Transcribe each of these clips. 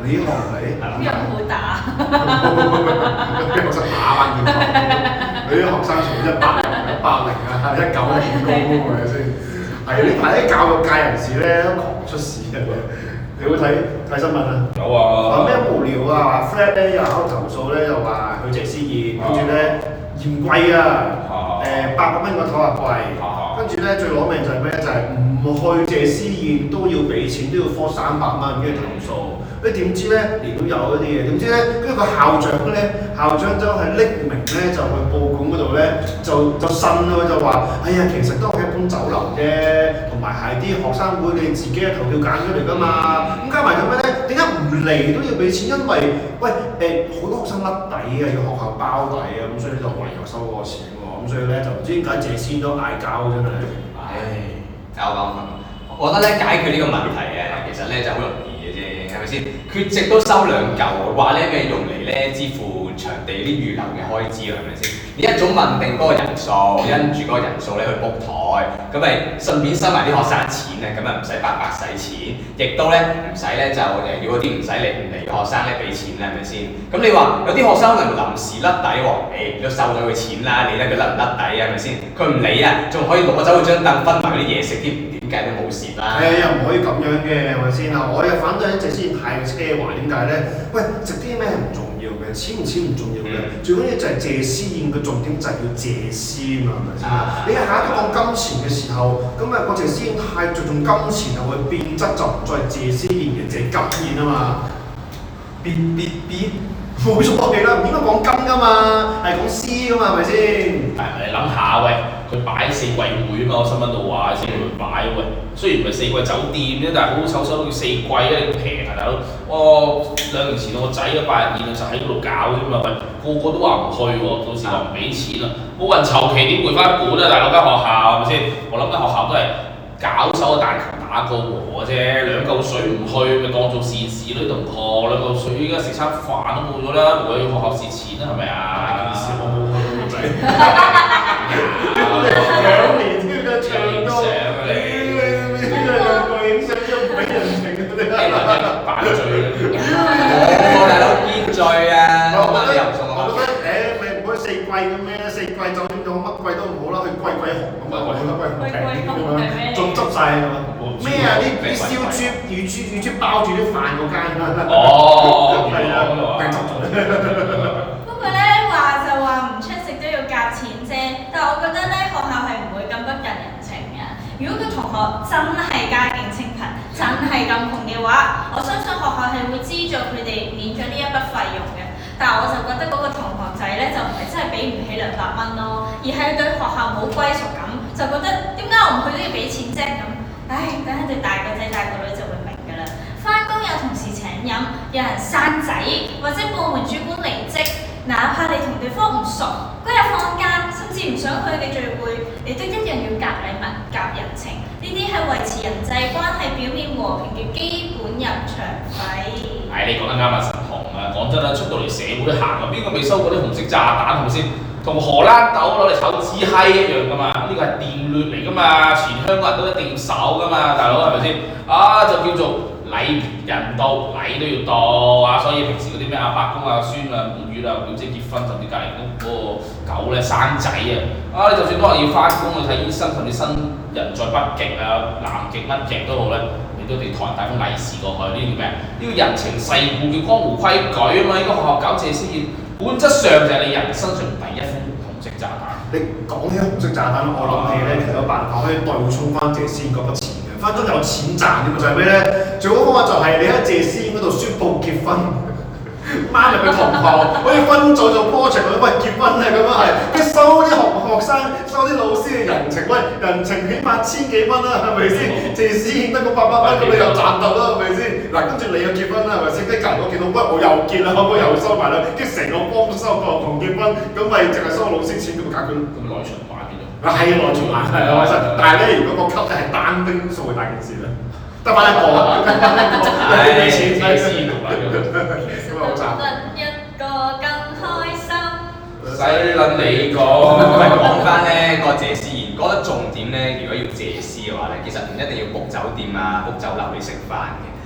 你學係邊有好打？ 俾學生打翻轉頭，你啲學生從180啊、190點高係咪先？係呢排啲教育界人士咧都狂出事嘅，你會睇新聞啊？ 有啊。 話咩無聊啊？話 Fred 咧又喺度投訴咧，又話去謝師宴，跟住咧嫌貴啊，800蚊個頭啊貴，跟住咧最攞命就係咩？就係唔去謝師宴都要俾錢，都要科300蚊，跟住投訴。你點知咧？年都有嗰啲嘢，點知咧？跟住個校長咧，校長就係匿名咧，就去報館嗰度咧，就呻咯，就話：哎呀，其實都係一般酒樓啫，同埋係啲學生會你自己嘅投票揀出嚟㗎嘛。咁加埋咁樣咧，點解唔嚟都要俾錢？因為喂好多學生甩底啊，要學校包底啊，咁所以就唯有收嗰個錢喎。咁所以咧就唔知點解謝師都嗌交真係。 搞講，我覺得咧解決呢個問題嘅，其實咧就好容易。係咪先？缺席都收2嚿，話咧咩用嚟咧支付場地啲預留嘅開支係咪先？你一早問定嗰個人數，因住嗰個人數咧去 book 台，咁咪順便收埋啲學生錢咧，咁啊唔使白使錢，亦都咧唔使咧就要嗰啲唔使嚟嘅學生咧俾錢啦，係咪先？咁你話有啲學生可能臨時甩底喎，你都收咗佢錢啦，你咧佢甩唔甩底啊？係咪先？佢唔理啊，仲可以攞走佢張凳分埋嗰啲嘢食添。點解都冇事啦？ 又唔可以咁樣嘅，係咪先啊？我又反對謝師宴太奢華，點解咧？喂，食啲咩唔重要嘅，錢唔重要嘅，最緊要就係謝師宴嘅重點就係要謝師嘛，係咪先？你下下都講金錢嘅時候，咁啊個謝師宴太着重金錢就會變質，就唔再係謝師宴嘅謝金宴啊嘛。別冇錯嘅啦，唔應該講金㗎嘛，係講師㗎嘛，係咪先？ 係你諗下喂，佢擺4季會啊嘛，我新聞度話先會擺喂。雖然唔係4季酒店啫，但係好手收到叫4季啊，你平啊大佬。2年前我個仔嘅8日宴就喺嗰度搞啫嘛，喂個個都話唔去喎，到時話唔俾錢啦，冇人籌期點回翻本啊大佬間學校係咪先？我諗間學校都係搞手嘅彈琴打個和啫，2嚿水唔去咪當做善事咯，同學2嚿水依家食餐飯都冇咗啦，為學校蝕錢啦係咪啊？ 我冇個仔2年添嘅長工，你兩個影相都唔俾人情嘅你。 扮罪大佬見罪啊！ 我覺得你唔好4季咁咩？4季酒店到乜季都唔好啦，去季紅咁啊，貴仲執晒係嘛？咩啊？啲燒豬、乳豬包住啲飯嗰間哦， 係啊，俾執咗。 不過咧話就話唔出席都要夾錢啫，但係我覺得咧學校係唔會咁不近人情嘅。如果個同學真係家境清貧，真係咁窮嘅話，我相信學校係會資助佢哋免咗呢一筆費用嘅。但係我就覺得嗰個同學仔咧就唔係真係俾唔起200蚊咯，而係對學校冇歸屬感，就覺得點解我唔去都要俾錢啫咁。唉，等佢哋大個仔大個女就會明㗎啦。返工有同事請飲，有人生仔，或者部門主管離職，哪怕你同對方唔熟，嗰日放假甚至唔想去嘅聚會，你都一樣要夾禮物、夾人情。呢啲係維持人際關係表面和平嘅基本入場費。 你講得啱啊，神童啊！講真啦，出到嚟社會行啊，邊個未收過啲紅色炸彈係咪先？同荷蘭豆攞嚟炒紙閪一樣㗎嘛，呢個係定律嚟㗎嘛，全香港人都一定要守㗎嘛，大佬係咪先？就叫做禮人到，禮都要到啊！所以平時嗰啲咩阿伯公啊、孫啊、滿月啊、表姐結婚，甚至隔離嗰個狗咧生仔啊！你就算當日要翻工去睇醫生，甚至新人在北極啊、南極乜極都好咧，你都要同人帶封利是過去，呢啲叫咩啊？呢個人情世故叫江湖規矩啊嘛！呢個學校搞謝師宴，本質上就係你人身上第一封紅色炸彈。 你講起紅色炸彈，我諗起咧，其實有辦法可以對沖翻謝師宴嗰筆錢嘅，分鐘有錢賺嘅嘛，就係咩咧？最好方法就係你喺謝師宴嗰度宣佈結婚。孖入佢同學，好似分組做 project 咁，喂結婚啊咁樣係，跟住收啲學生、收啲老師嘅人情，喂人情起碼1000幾蚊啦，係咪先？謝師宴得個800蚊，咁你又賺到啦，係咪先？嗱，跟住你又結婚啦，係咪先？跟住隔離我見到，喂我又結啦，我又收埋啦，跟住成個幫都收過同結婚，咁咪淨係收老師錢，咁咪解決咁內循環變咗。 係內循環係開心，但係咧如果個級係單兵數係大件事咧。得翻一個，你俾錢謝師宴同埋其實都覺得一個更開心。 使撚你講， 講翻咧個謝師宴，覺得重點咧，如果要謝師嘅話咧，其實唔一定要 book 酒店啊、book 酒樓去食飯嘅。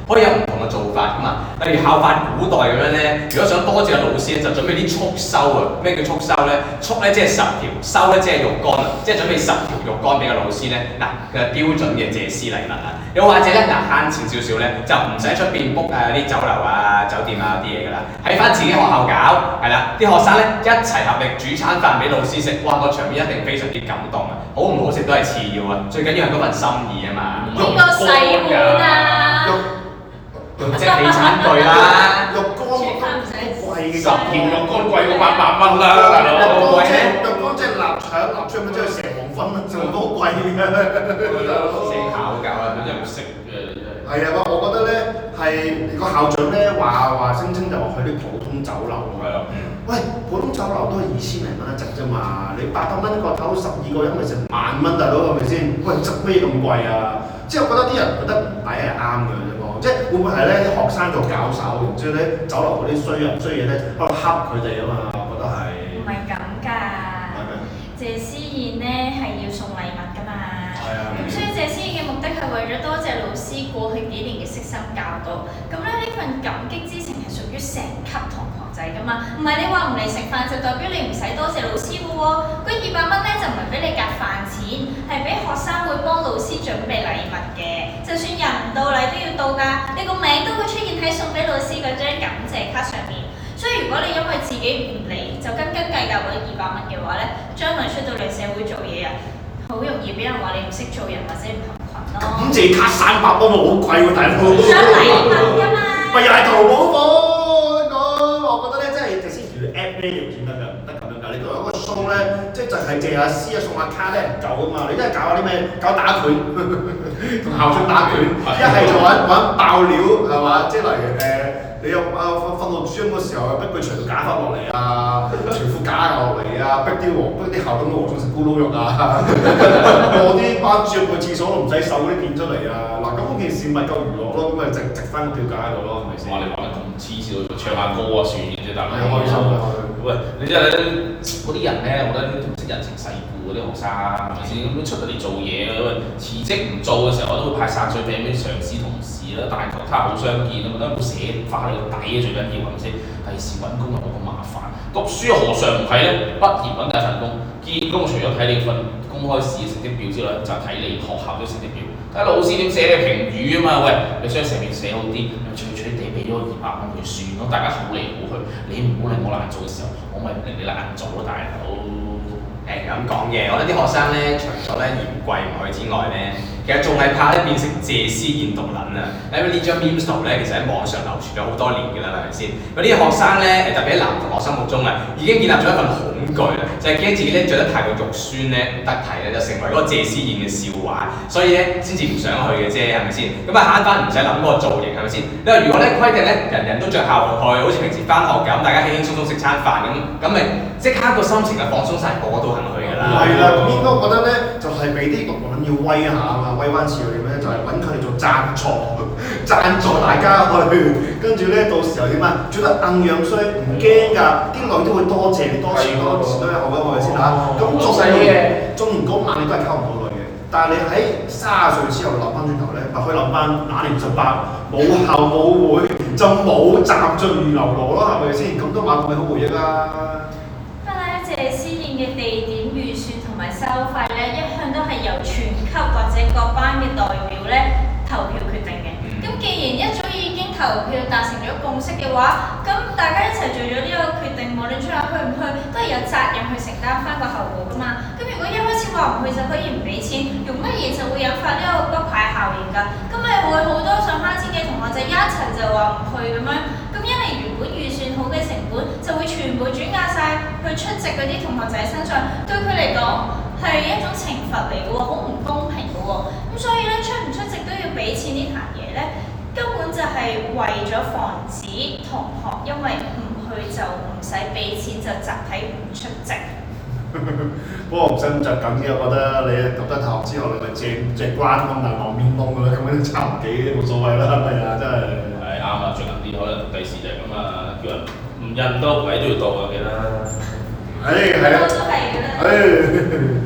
可以有唔同嘅做法㗎嘛。例如效法古代咁樣咧，如果想多謝老師咧，就準備啲束修啊。咩叫束修咧？束咧即係10條，修咧即係肉乾啊，即係準備10條肉乾俾個老師咧。嗱，佢係標準嘅謝師禮物啊。又或者咧，嗱慳錢少少咧，就唔使出邊 book 啊啲酒樓啊、酒店啊啲嘢㗎啦，喺翻自己學校搞，係啦，啲學生咧一齊合力煮餐飯俾老師食，哇個場面一定非常之感動啊！好唔好食都係次要啊，最緊要係嗰份心意啊嘛。 邊個洗碗啊？ 用即係餐具啦， 肉乾貴嘅 10條肉乾貴過800蚊啦，大佬。 肉乾即係臘腸咁即係成黃分啊，成都好貴嘅。 死考搞啊， 真係唔識嘅。 係啊，我覺得咧係個校長咧話聲稱就話去啲普通酒樓喎。 係啊。 喂，普通酒樓都係2000零蚊一席啫嘛，你800蚊個頭12個人咪成1萬蚊大佬係咪先？喂，執咩咁貴啊？即係我覺得啲人覺得唔抵係啱嘅啫喎，即係會唔會係咧啲學生做搞手，然之後咧酒樓嗰啲衰嘢咧喺度恰佢哋啊嘛？我覺得係。 唔係咁㗎。 係咩？ 謝師宴咧係要送禮物㗎嘛。 係啊。 咁所以謝師宴嘅目的係為咗多謝老師過去幾年嘅悉心教導。咁咧呢份感激之情係屬於成級同學仔㗎嘛，唔係你話唔嚟食飯就代表你唔使多謝老師嘅喎。嗰200蚊咧就唔係俾你夾飯錢，係俾學生會幫老師準備禮物嘅。就算人唔到禮都要到㗎，你個名都會出現喺送俾老師嗰張感謝卡上面。所以如果你因為自己唔嚟就斤斤計較嗰200蚊嘅話咧，將來出到嚟社會做嘢啊，好容易俾人話你唔識做人或者唔合群咯。 感謝卡300蚊好貴喎，大佬。 想禮物㗎嘛？ 咪又係淘寶貨我覺得咧，真係直先條 app 咧用先得㗎，唔得咁樣㗎。你作為一個 show 咧，即係就係謝下師啊送下卡咧唔夠㗎嘛。你真係搞下啲咩？搞打拳，同校長打拳，一係就揾爆料係嘛？即係例如你有訓導主任嗰時候，逼佢除條假髮落嚟啊，除副假落嚟啊，逼啲校董和尚食咕嚕肉啊，播啲班主任去廁所都唔使手嗰啲片出嚟啊！嗱，咁嗰件事咪夠娛樂咯，咁咪值翻個票價喺度咯，係咪先？ 哇！你玩得咁黐線，唱下歌啊算嘅啫，大佬。 開心啊！ 喂，你真係嗰啲人咧，我覺得啲唔識人情世故嗰啲學生係咪先？咁出到嚟做嘢，喂辭職唔做嘅時候，我都會派散水餅俾上司同事啦，但係求他好相見啊嘛，都冇寫花喺個底啊，最緊要係咪先？第時揾工又冇咁麻煩，讀書何嘗唔係咧？畢業揾第一份工，見工除咗睇你份公開試嘅成績表之外，就係睇你學校嘅成績表，睇老師點寫你評語啊嘛。喂，你將成面寫好啲，脆脆地俾咗200蚊佢算咯，大家好嚟好去，你唔好令我難做嘅時候，我咪令你難做咯，大佬。 咁講嘅，我覺得啲學生咧，除咗咧嫌貴唔去之外咧，其實仲係怕咧變成謝師宴毒撚啊！因為呢張 meme 圖咧，其實喺網上流傳咗好多年㗎啦，係咪先？嗰啲學生咧，特別喺男同學心目中啊，已經建立咗一份恐懼啦，就係驚自己咧著得太過肉酸咧，唔得體咧，就成為嗰個謝師宴嘅笑話，所以咧先至唔想去嘅啫，係咪先？咁啊慳翻唔使諗嗰個造型，係咪先？你話如果咧規定咧，人人都着校服去，好似平時翻學咁，大家輕輕鬆鬆食餐飯咁咪即刻個心情就放鬆晒，個個都肯去㗎啦。 係啦，咁應該覺得咧，就係俾啲毒撚要威下啊嘛，威翻次佢點咧？就係揾佢哋做贊助，贊助大家去，跟住咧到時候點啊？做得硬樣衰唔驚㗎，啲女都會多謝你多次都有好嘅，係咪先嚇？咁中完嗰晚你都係溝唔到女嘅，但係你喺30歲之後諗翻轉頭咧，咪可以諗翻那年18冇校冇會就冇集進預流羅咯，係咪先？咁都晚咪好回憶啦。 謝師宴嘅地點預算同埋收費咧，一向都係由全級或者各班嘅代表咧投票決定嘅。咁既然一早已經投票達成咗共識嘅話，咁大家一齊做咗呢個決定，無論出嚟去唔去，都係有責任去承擔翻個後果噶嘛。咁如果一開始話唔去就可以唔俾錢，用乜嘢就會引發呢個骨牌效應㗎？咁咪會好多想慳錢嘅同學仔一齊就話唔去咁樣。咁一嚟原本預算好嘅成本就會全部轉嫁晒去出席嗰啲同學仔身上，對佢嚟講係一種懲罰嚟嘅喎，好唔公平嘅喎。咁所以咧，出唔出席都要俾錢呢壇嘢咧，根本就係為咗防止同學因為唔去就唔使俾錢就集體唔出席。 不過唔使咁着緊嘅，我覺得你讀得大學之後，你咪借關公但望面窿㗎啦，咁樣差唔幾冇所謂啦，係咪啊？真係。 係啱啊，着緊啲，可能第時就係咁啊，叫人唔印都位都要到啊，記得。 係啊。 都係嘅啦。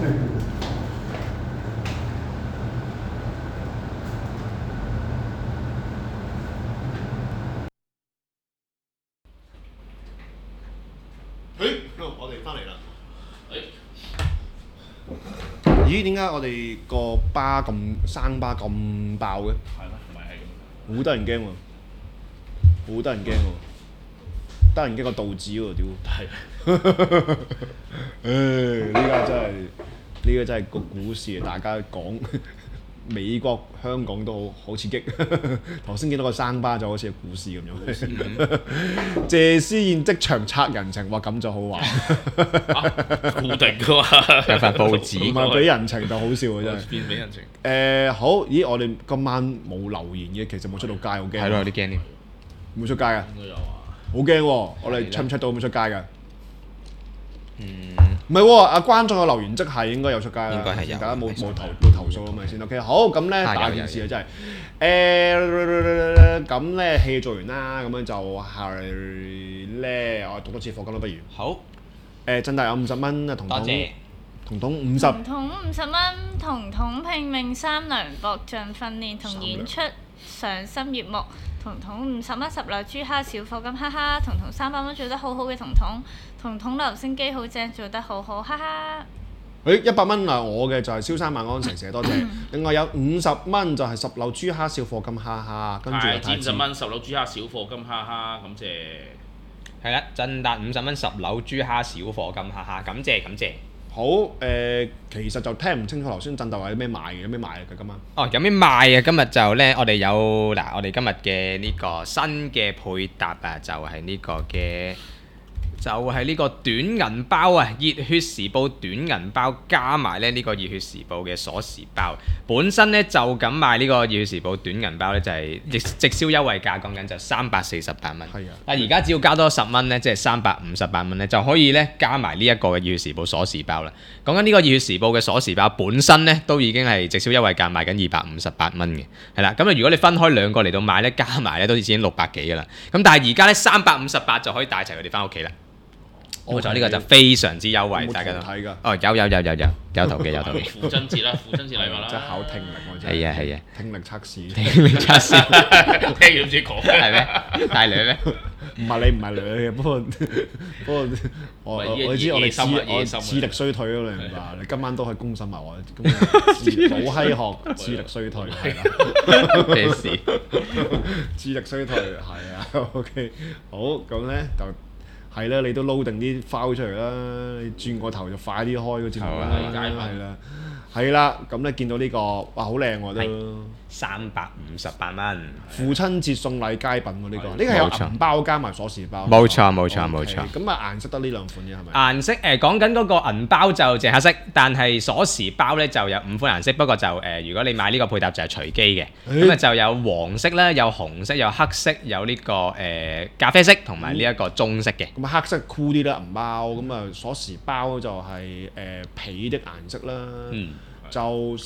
翻嚟啦。咦？點解我哋個巴咁生巴咁爆嘅？ 係咯，唔係咁。 好得人驚喎！好得人驚喎！得人驚個道指喎，屌！係。呢個真係個股市啊！大家講美國、香港都好刺激。頭先見到個生巴就好似個股市咁樣。謝思燕即場拆人情，哇咁就好玩。 固定㗎嘛， 有份報紙。 唔係俾人情就好笑啊！真係。 變俾人情。 好，咦？我哋今晚冇留言嘅，其實冇出到街，好驚。 係咯，有啲驚添。 冇出街㗎。 應該有啊。 好驚喎！我哋出唔出到冇出街㗎？唔係喎，阿觀眾嘅留言即係應該有出街啦。 應該係有。 大家冇投訴咁咪先 OK。好，咁咧大件事啊真係咁咧戲做完啦，咁樣就係咧我讀多次課金啦，不如。 好。 振大有50蚊啊，彤多謝。 彤50。 彤彤50蚊，彤彤拼命三娘搏盡訓練同演出上心悅目。彤彤50蚊10樓豬蝦小課金，哈哈！彤彤300蚊做得好好嘅彤彤，彤彤留聲機好正，做得好好，哈哈 ！100蚊啊，我嘅就係蕭生晚安成社，多謝。另外有50蚊就係10樓豬蝦小課金，哈哈！跟住係50蚊10樓豬蝦小課金，哈哈！感謝。係啦，振達50蚊10樓豬蝦小課金，哈哈！感謝感謝。 好其實就聽唔清楚頭先振達話有咩賣嘅，有咩賣嘅今晚？ 哦，有咩賣啊？今日就咧，我哋有我哋今日嘅呢個新嘅配搭啊，就係呢個嘅。就係呢個短銀包啊，熱血時報短銀包加埋咧呢個熱血時報嘅鎖匙包，本身咧就咁賣呢個熱血時報短銀包咧就係直銷優惠價，講緊就348蚊。 係啊， 但而家只要加多10蚊咧，即係358蚊咧，就可以咧加埋呢一個嘅熱血時報鎖匙包啦。講緊呢個熱血時報嘅鎖匙包本身咧都已經係直銷優惠價賣緊258蚊嘅，係啦。咁啊如果你分開兩個嚟到買咧，加埋咧都已經600幾㗎啦。咁但係而家咧358就可以帶齊佢哋翻屋企啦。冇錯，呢個就非常之優惠，大家都睇㗎。 哦，有圖嘅。 父親節啦，父親節禮物啦。 即係考聽力喎，真係。 係啊。 聽力測試。 聽力測試。 聽唔知講咩？ 係咩？大女咩？ 唔係你唔係女嘅，不過我知我哋智力衰退咯，你明白？你今晚都係公審埋我，老閪學智力衰退係啦。 咩事？ 智力衰退係啊。OK， 好咁咧就。係啦，你都撈定啲 file 出嚟啦，你轉個頭就快啲開個節目啦，係啦，咁咧見到呢個哇好靚喎都 ，358蚊。 父親節送禮佳品喎呢個，呢個係有銀包加埋鎖匙包。 冇錯。 咁啊顏色得呢兩款嘅係咪？ 顏色講緊嗰個銀包就淨黑色，但係鎖匙包咧就有5款顏色，不過就如果你買呢個配搭就係隨機嘅，咁啊就有黃色啦，有紅色，有黑色，有呢個咖啡色同埋呢一個棕色嘅。 咁黑色酷啲啦，銀包咁啊鎖匙包就係皮的顏色啦。就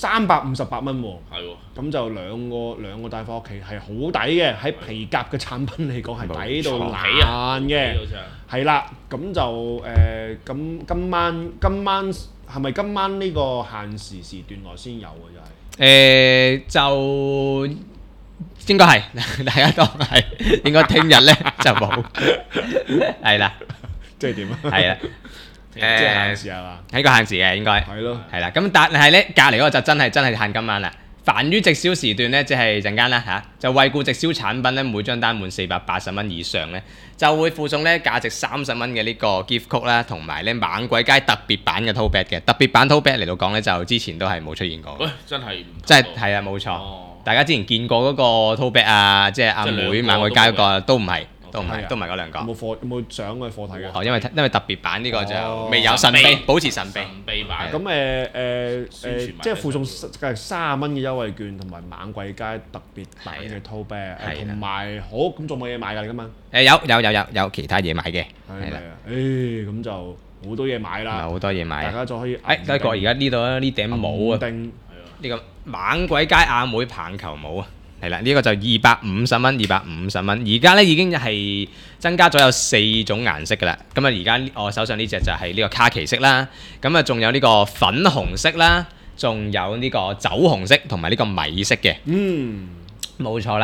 358蚊喎， 係喎， 咁就兩個帶翻屋企係好抵嘅，喺皮革嘅產品嚟講係抵到爛嘅，係啦，咁就咁今晚係咪今晚呢個限時段內先有嘅就係？ 就應該係，大家當係應該聽日咧就冇，係啦， 即係點啊？ 係啦。 即係限時係嘛？ 係個限時嘅應該係咯， 係啦。咁但係咧隔離嗰個就真係限今晚啦。凡於直銷時段咧，即係陣間啦嚇，就惠顧直銷產品咧，每張單滿480蚊以上咧，就會附送咧價值30蚊嘅呢個 gift code 啦，同埋咧猛鬼街特別版嘅 tote bag 嘅。特別版 tote bag 嚟到講咧，就之前都係冇出現過。 喂，真係真係係啊，冇錯。大家之前見過嗰個 tote bag 啊，即係阿妹猛鬼街嗰個都唔係。都唔係嗰兩個。 有冇相嘅課題嘅？ 哦，因為特別版呢個就未有神秘，保持神秘。 神秘版。 咁即係附送30蚊嘅優惠券同埋猛貴街特別版嘅 tote bag，同埋好咁仲冇嘢買㗎，你今晚？ 有其他嘢買嘅。 係啦。咁就好多嘢買啦。 好多嘢買。 大家就可以。 德國而家呢度呢頂帽啊，呢個猛鬼街阿妹棒球帽啊！係啦，呢個就250蚊。而家咧已經係增加咗有4種顏色㗎啦。咁啊，而家我手上呢隻就係呢個卡其色啦。咁啊，仲有呢個粉紅色啦，仲有呢個酒紅色同埋呢個米色嘅。冇錯啦。係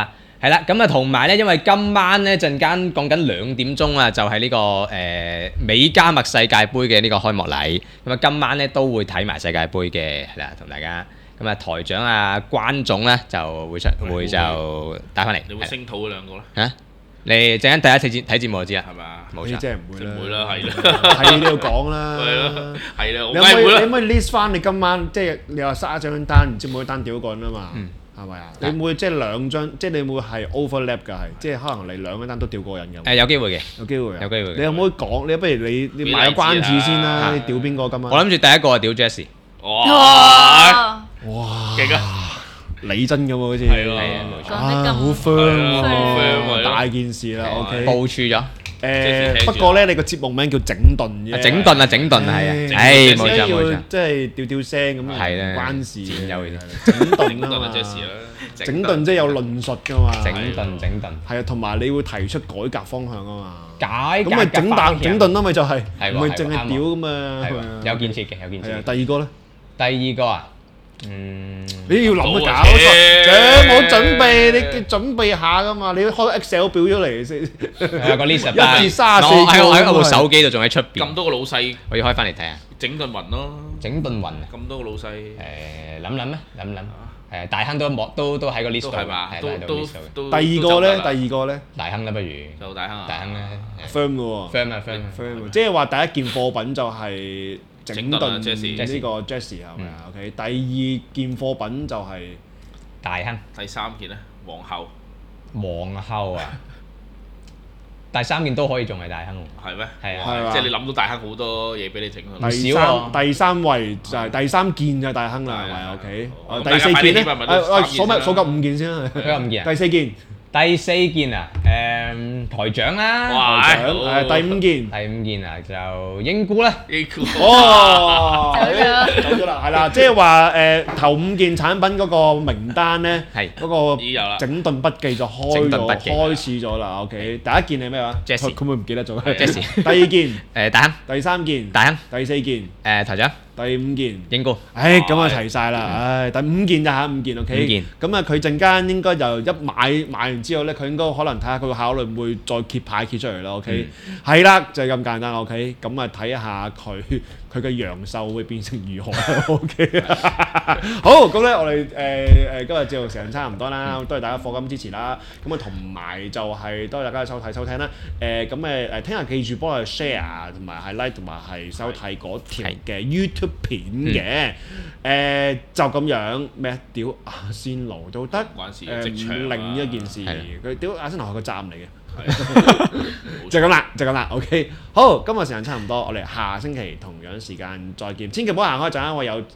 係啦，咁啊同埋咧，因為今晚咧陣間講緊2點鐘啊，就係呢個美加墨世界盃嘅呢個開幕禮。咁啊今晚咧都會睇埋世界盃嘅，係啦，同大家。咁啊台長啊關總咧就會就帶翻嚟。 你會聲討嗰兩個咧？ 嚇！你陣間第一次睇節目就知啦， 係嘛？ 你冇錯。 真係唔會啦， 唔會啦，係啦， 係都要講啦。 係啦，係啦，我你梗係會啦。 可以 list 翻你今晚即係你話31張單，唔知每一單屌個人啊嘛，係咪啊？你會即係2張，即係你會係 overlap 㗎，係即係可能你2單都屌個人嘅。 有機會嘅， 有機會啊！ 有機會嘅你有冇講？你不如你買個關子先啦，你屌邊個今晚？ 我諗住第一個係屌 Jessie。 哇！ 哇！ 勁啊！ 你真咁喎，好似係咯， 冇錯。 講得咁好 firm 係喎， 咯大件事啦，OK。 部署咗。 不過咧，你個節目名叫整頓啫。 整頓啊，整頓係啊。冇錯冇錯。 即係調聲咁係啦關事嘅。 剪優整頓啊嘛整頓啊，Jessie 啦。 整頓即係有論述㗎嘛。 整頓。 係啊，同埋你會提出改革方向啊嘛。 解咁咪整頓咯，咪就係， 係喎唔係淨係屌㗎嘛。 係喎，有建設嘅，有建設係啊， 嘅。 第二個咧， 第二個啊， 你要諗啊，搞錯，冇準備，你準備下㗎嘛，你要開 Excel 表咗嚟先。 有個 list 1至34個我喺部手機度仲喺出邊。 咁多個老細我要開翻嚟睇下。 整頓雲咯， 整頓雲啊！ 咁多個老細， 諗咩？諗。係大亨都喺個 list 度， 都係嘛？ 係喺度 list 度。 第二個咧，第二個咧大亨啦，不如就大亨啊！ 大亨咧 ，firm 嘅喎 firm 啊 firm。 ，firm，即係話第一件貨品就係整頓呢個 Jessie 係咪啊？OK，第二件貨品就係大亨第三件咧，皇后皇后啊！第三件都可以仲係大亨喎。 係咩？ 係啊， 係嘛即係你諗到大亨好多嘢俾你整啊！ 第三位就係第三件就係大亨啦，係咪？OK， 好第四件咧， 大家快啲簽啊數夠5件先啦。 數夠5件啊第四件， 第四件啊，台長啦。 哇！ 台長第五件。 第五件啊，就英姑啦。 哦， 走咗走咗啦，係啦，即係話頭5件產品嗰個名單咧， 係嗰個已經有啦。 整頓筆記就開始咗啦。OK，第一件係咩話 Jessie 佢會唔記得咗 Jessie 第二件， 大亨。 第三件， 大亨。 第四件， 台長。 第5件。 英姑。 咁啊齊晒啦，第5件咋嚇，5件 OK。 五件。 咁啊佢陣間應該就一買完之後咧，佢應該可能睇下佢會考慮會唔會再揭牌揭出嚟啦。OK，係啦，就係咁簡單。OK，咁啊睇下佢嘅陽壽會變成如何。OK，好，咁咧我哋今日節目時間差唔多啦，多謝大家課金支持啦。咁啊同埋就係多謝大家收睇收聽啦。咁聽日記住幫我哋 share 同埋係 like 同埋係收睇嗰條嘅 YouTube 片嘅。就咁樣咩？屌阿仙奴都得，另一件事佢屌阿仙奴係個責任嚟嘅。就咁啦，OK。好，今日時間差唔多，我哋下星期同樣時間再見。千祈唔好行開陣，因為有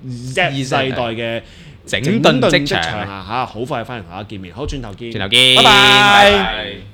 Z 世代嘅整頓職場啊嚇，好快翻嚟同大家見面。好，轉頭見， 拜拜。 拜。